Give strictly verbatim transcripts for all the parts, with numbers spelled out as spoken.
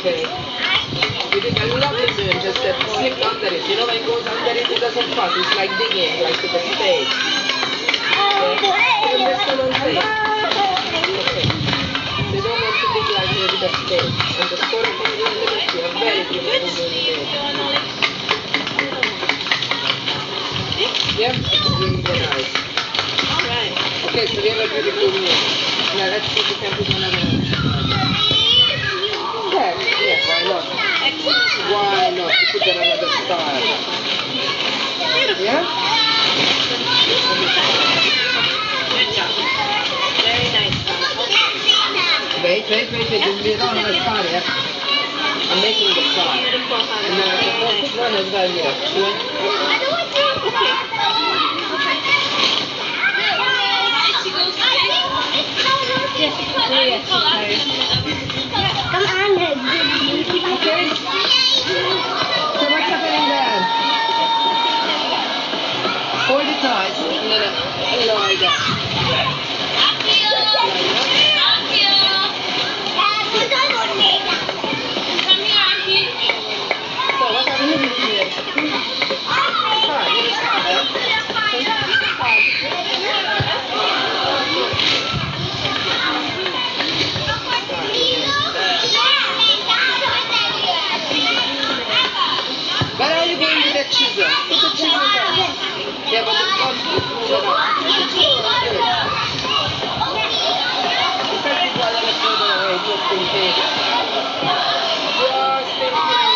Okay. You did a lovely doing, just that slip under it. You know when it goes under it, it doesn't fuss. It's like digging, like with a spade. Okay. Even this one on safe. Okay. They don't want to dig like here with a spade. And the score from the university are very beautiful. Yeah, it's really nice. Alright. Okay, so we have a beautiful meal. Now let's see if we can put another one. Yeah, yeah, why not? Why not? To put that another style. Yeah? Good job. Very nice. Wait, wait, wait, wait. We don't have a star yet. I'm making the star. Beautiful, honey. And now I'll put one as well here. Yes, yes, Come on, Okay? So what's happening there? Hold it tight. And then lie down. So what are we doing here? Start. You start, where are you going with that chisel? Put the chisel down. Yeah, but the front is move around. In fact, it's a little further away, just in case. Just in case.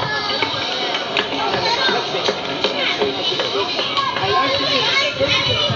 I like to